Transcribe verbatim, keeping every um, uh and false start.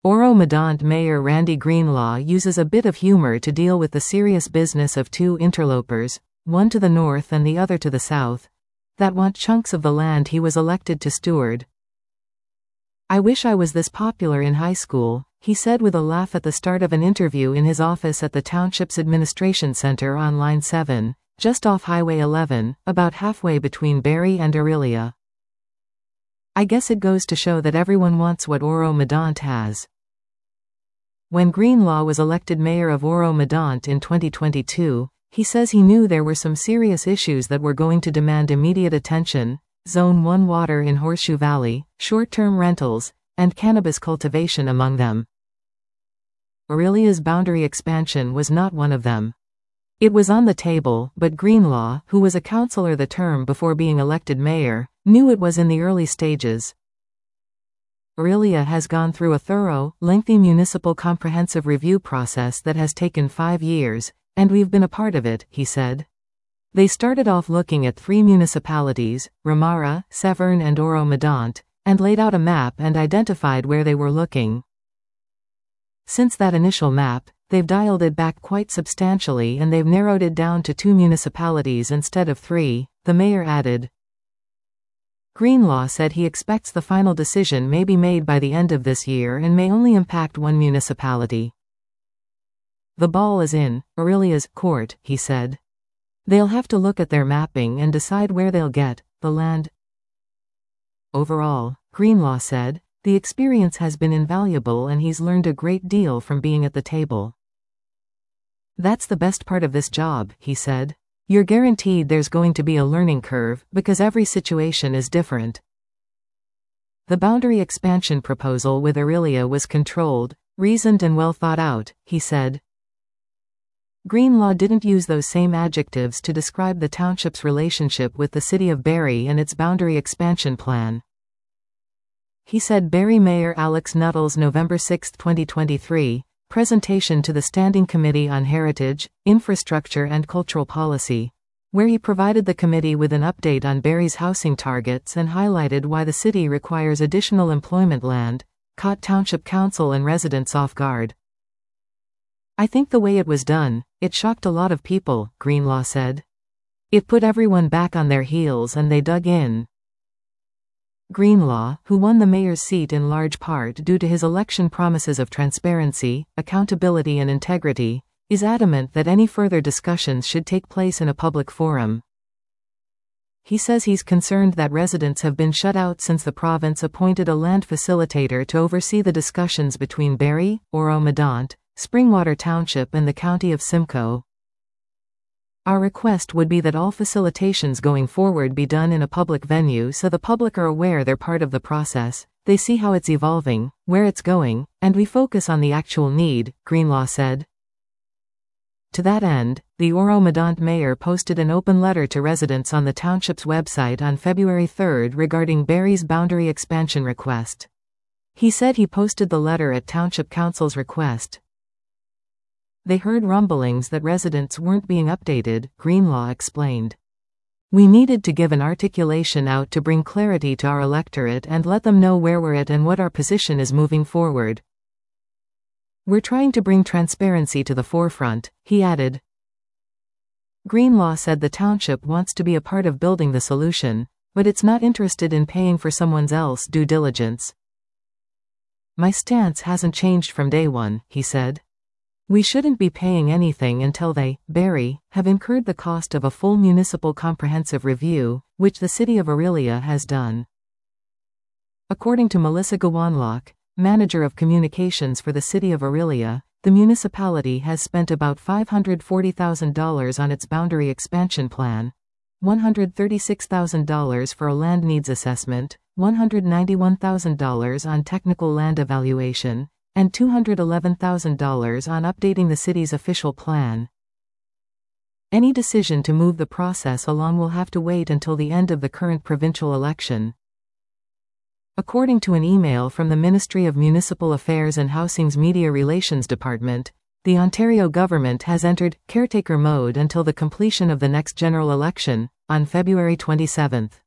Oro-Medonte Mayor Randy Greenlaw uses a bit of humor to deal with the serious business of two interlopers, one to the north and the other to the south, that want chunks of the land he was elected to steward. "I wish I was this popular in high school," he said with a laugh at the start of an interview in his office at the township's administration center on Line seven, just off Highway eleven, about halfway between Barre and Orillia. "I guess it goes to show that everyone wants what Oro-Medonte has." When Greenlaw was elected mayor of Oro-Medonte in twenty twenty-two, he says he knew there were some serious issues that were going to demand immediate attention: Zone one water in Horseshoe Valley, short-term rentals, and cannabis cultivation among them. Orillia's boundary expansion was not one of them. It was on the table, but Greenlaw, who was a councillor the term before being elected mayor, knew it was in the early stages. Orillia has gone through a thorough, lengthy municipal comprehensive review process that has taken five years, and we've been a part of it, he said. They started off looking at three municipalities, Ramara, Severn and Oro-Medonte, and laid out a map and identified where they were looking. Since that initial map, they've dialed it back quite substantially and they've narrowed it down to two municipalities instead of three, the mayor added. Greenlaw said he expects the final decision may be made by the end of this year and may only impact one municipality. "The ball is in Orillia's court," he said. "They'll have to look at their mapping and decide where they'll get the land." Overall, Greenlaw said, the experience has been invaluable and he's learned a great deal from being at the table. "That's the best part of this job," he said. "You're guaranteed there's going to be a learning curve, because every situation is different." The boundary expansion proposal with Orillia was controlled, reasoned and well thought out, he said. Greenlaw didn't use those same adjectives to describe the township's relationship with the city of Barre and its boundary expansion plan. He said Barre Mayor Alex Nuttall's November sixth twenty twenty-three, presentation to the Standing Committee on Heritage, Infrastructure and Cultural Policy, where he provided the committee with an update on Barre's housing targets and highlighted why the city requires additional employment land, caught Township Council and residents off guard. "I think the way it was done, it shocked a lot of people," Greenlaw said. "It put everyone back on their heels and they dug in." Greenlaw, who won the mayor's seat in large part due to his election promises of transparency, accountability and integrity, is adamant that any further discussions should take place in a public forum. He says he's concerned that residents have been shut out since the province appointed a land facilitator to oversee the discussions between Barre, Oro-Medonte, Springwater Township and the County of Simcoe. "Our request would be that all facilitations going forward be done in a public venue so the public are aware they're part of the process, they see how it's evolving, where it's going, and we focus on the actual need," Greenlaw said. To that end, the Oro-Medonte mayor posted an open letter to residents on the township's website on February third regarding Barre's boundary expansion request. He said he posted the letter at Township Council's request. "They heard rumblings that residents weren't being updated," Greenlaw explained. "We needed to give an articulation out to bring clarity to our electorate and let them know where we're at and what our position is moving forward. We're trying to bring transparency to the forefront," he added. Greenlaw said the township wants to be a part of building the solution, but it's not interested in paying for someone else's due diligence. "My stance hasn't changed from day one," he said. "We shouldn't be paying anything until they, Barre, have incurred the cost of a full municipal comprehensive review, which the city of Orillia has done." According to Melissa Gawanlock, manager of communications for the city of Orillia, the municipality has spent about five hundred forty thousand dollars on its boundary expansion plan, one hundred thirty-six thousand dollars for a land needs assessment, one hundred ninety-one thousand dollars on technical land evaluation, and two hundred eleven thousand dollars on updating the city's official plan. Any decision to move the process along will have to wait until the end of the current provincial election. According to an email from the Ministry of Municipal Affairs and Housing's Media Relations Department, the Ontario government has entered caretaker mode until the completion of the next general election, on February twenty-seventh.